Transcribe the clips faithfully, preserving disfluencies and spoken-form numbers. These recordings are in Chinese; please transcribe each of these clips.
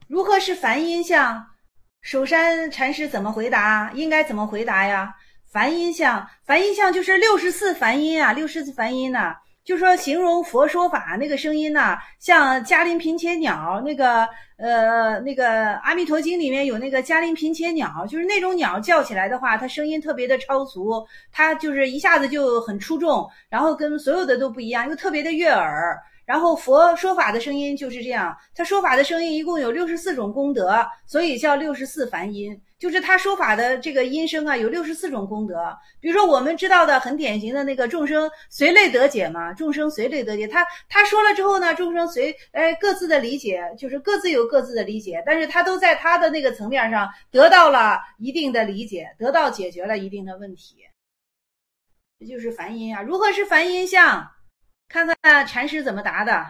如何是梵音相？首山禅师怎么回答？应该怎么回答呀？梵音相，梵音相就是六十四梵音啊，六十四梵音呐、啊，就说形容佛说法那个声音呐、啊，像迦陵频伽鸟那个呃那个阿弥陀经里面有那个迦陵频伽鸟，就是那种鸟叫起来的话，它声音特别的超俗，它就是一下子就很出众，然后跟所有的都不一样，又特别的悦耳。然后佛说法的声音就是这样，他说法的声音一共有六十四种功德，所以叫六十四梵音，就是他说法的这个音声啊有六十四种功德。比如说我们知道的很典型的那个众生随类得解嘛，众生随类得解，他他说了之后呢，众生随哎各自的理解，就是各自有各自的理解，但是他都在他的那个层面上得到了一定的理解，得到解决了一定的问题。这就是梵音啊。如何是梵音相？看看禅师怎么答的。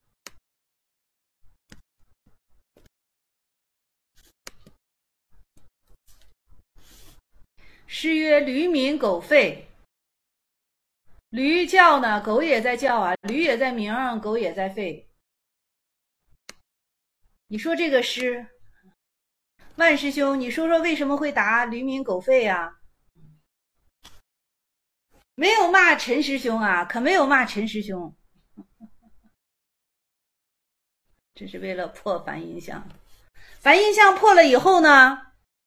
诗曰：驴鸣狗吠。驴叫呢，狗也在叫啊，驴也在鸣，狗也在吠。你说这个诗，万师兄，你说说为什么会答驴鸣狗吠啊？没有骂陈师兄啊，可没有骂陈师兄。这是为了破梵音相。梵音相破了以后呢，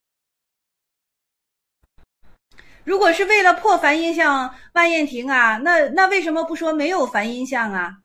如果是为了破梵音相，万燕亭啊，那那为什么不说没有梵音相啊？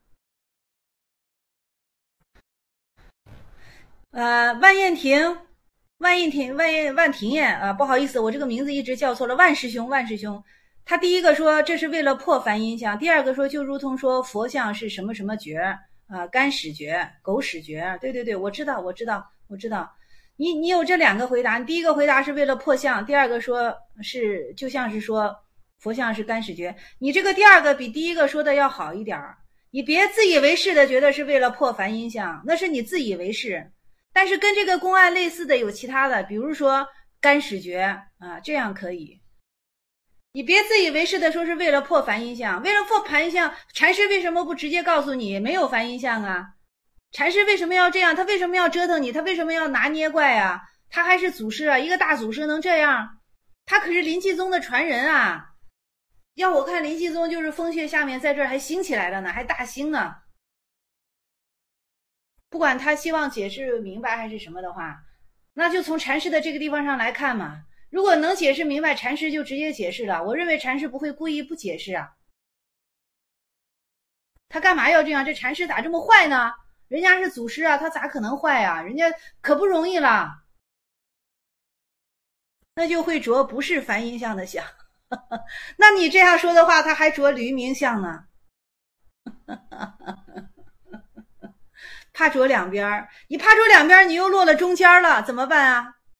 呃，万燕亭，万燕亭，万燕万庭燕啊，不好意思，我这个名字一直叫错了。万师兄，万师兄，他第一个说这是为了破梵音相，第二个说就如同说佛像是什么什么觉啊，干屎觉、狗屎觉，对对对，我知道，我知道，我知道。你你有这两个回答，你第一个回答是为了破相，第二个说是就像是说佛像是干屎觉，你这个第二个比第一个说的要好一点，你别自以为是的觉得是为了破梵音相，那是你自以为是。但是跟这个公案类似的有其他的，比如说干屎觉啊，这样可以。你别自以为是的说是为了破梵音相，为了破梵音相，禅师为什么不直接告诉你没有梵音相啊？禅师为什么要这样？他为什么要折腾你？他为什么要拿捏怪啊？他还是祖师啊，一个大祖师能这样？他可是临济宗的传人啊！要我看临济宗就是风穴下面在这儿还兴起来了呢，还大兴呢。不管他希望解释明白还是什么的话，那就从禅师的这个地方上来看嘛。如果能解释明白，禅师就直接解释了。我认为禅师不会故意不解释啊。他干嘛要这样？这禅师咋这么坏呢？人家是祖师啊，他咋可能坏啊？人家可不容易了。那就会着不是梵音相的相。那你这样说的话，他还着驴鸣相呢。怕着两边，你怕着两边，你又落了中间了，怎么办啊？